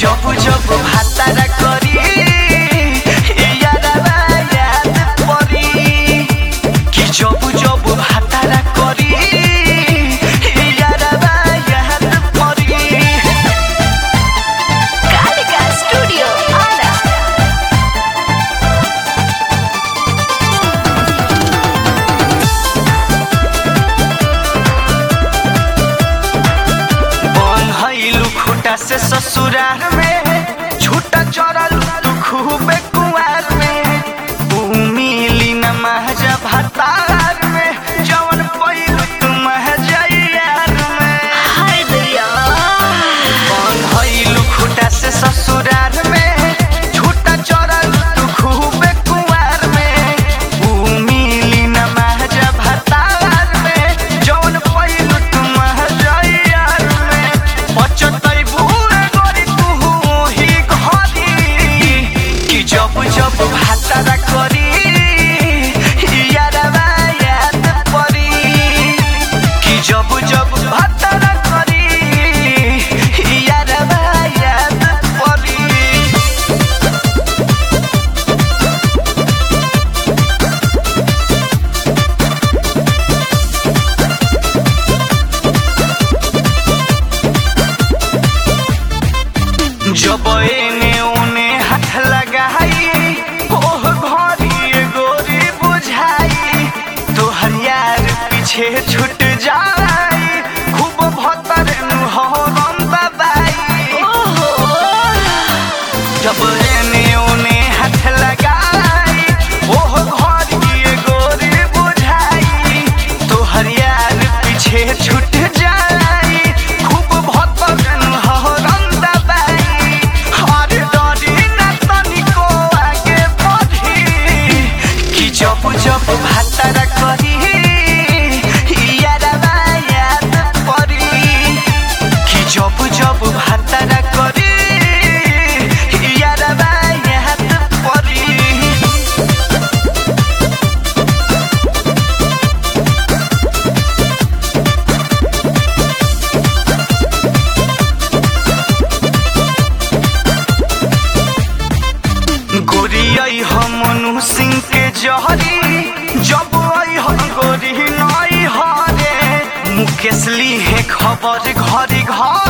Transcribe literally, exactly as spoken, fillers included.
जब जब भातारा करी यारवा याद परी कि जब जब भातारा करी यारवा याद परी। कालिका स्टूडियो आरा। बन हईलू खुटा से ससुराल में छूटा चरल तू खूबे कुआर में ऊ मिली न महजा भातार में जवन पहिलू तू महजा यार में। हाय दरिया बन हईलू खुटा से ससुराल में छूटा चरल तू खूबे कुआर में ऊ मिली न महजा भातार में जवन पहिलू तू महजा यार में। पचतई बुए गोरी तू ही घरी कि जब जब भातारा करी यारवा याद परी कि जब जब भातारा करी यारवा याद परी। जब एने ओने हाथ लगाई ओह घरी गोरी बुझाई तोहर यार पीछे छूट जाई खूब भतर हरम दबाई। जब एने ओने हाथ लगाई ओह घरी गोरी बुझाई तोहर यार पीछे छूट जाई खूब भतर हरम दबाई। हर डरी ना तनिको आगे बढ़ी कि जब जब भातारा करी यारवा याद परी कि जब जब भातारा करी यारवा याद परी। गोरी आई हम मनु सिंह के जहरी जब आई हम गोरी नई हरे मुकेश ली है खबर घरी घर